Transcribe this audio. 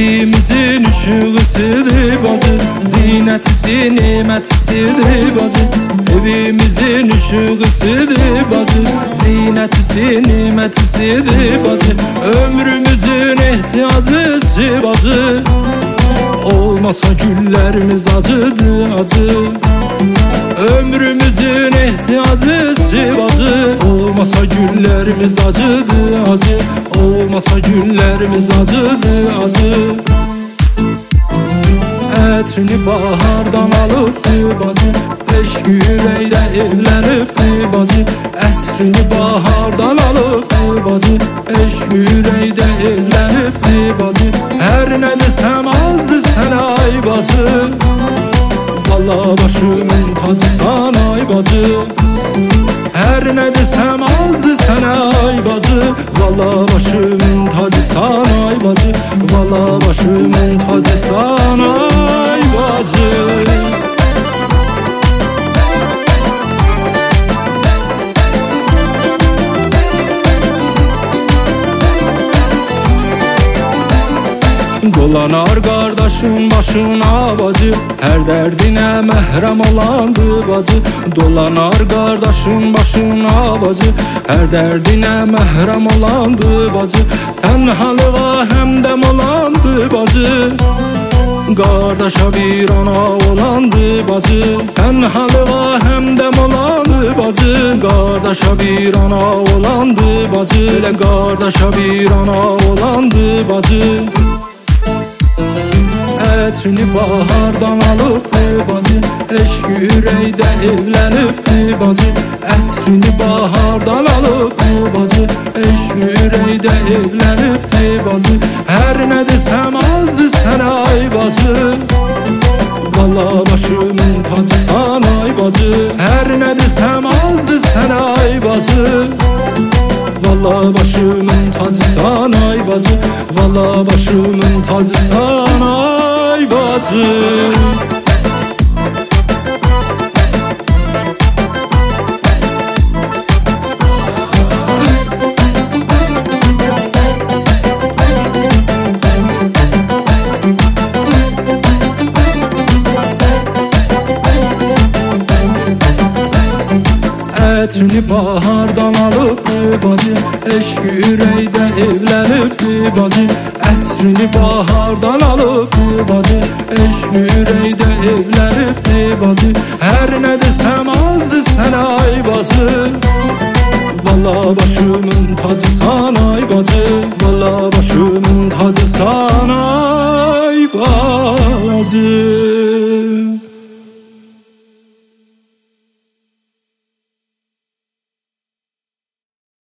Evimizin ışığısıdır bacı, zinetisi nimetisidir bacı. Evimizin ışığısıdır bacı, zinetisi nimetisidir bacı. Ömrümüzün ihtiyacısı bacı, olmasa güllerimiz acıdı acı. Ömrümüzün ihtiyacısı bacı, olmasa güllerimiz acıdı acı. Olmasa güllerimiz acıdı acı. Etrini bahardan alıptı bacı, eşk yüreğde evlenipti bacı. Etrini bahardan alıptı bacı, eşk yüreğde evlenipti bacı. Her ne desem azdı sen ay bacı, valla başımın tacısan ay bacı. Her ne desem azdı sana ay bacı, valla başımın tacısan ay bacı. Valla başımın tacısan ay bacı. Dolanar kardeşin başına bacı, her derdine mehrem olandı bacı. Dolanar kardeşin başına bacı, her derdine mehrem olandı bacı. Tenhalığa hemdem olandı bacı, kardeşe bir ana olandı bacı. Tenhalığa hemdem olandı bacı, kardeşe bir ana olandı bacı. Kardeşe bir ana olandı bacı. Etrini bahardan alıptı bacı, eşk yüreğde evlenipti bacı. Etrini bahardan alıptı bacı, eşk yüreğde evlenipti bacı. Her ne desem azdı sen ay bacı, valla başımın tacısan ay bacı. Her ne desem azdı sen ay bacı, valla başımın tacısan ay bacı. Valla başımın tacısan ay bacı. Etrini bahardan alıptı bacı, eşk yüreğde evlenipti bacı. Etrini bahardan alıptı bacı, eşk yüreğde evlenipti bacı. Her ne desem azdı sen ay bacı, valla başımın tacısan ay bacı. Valla başımın tacısan ay bacı.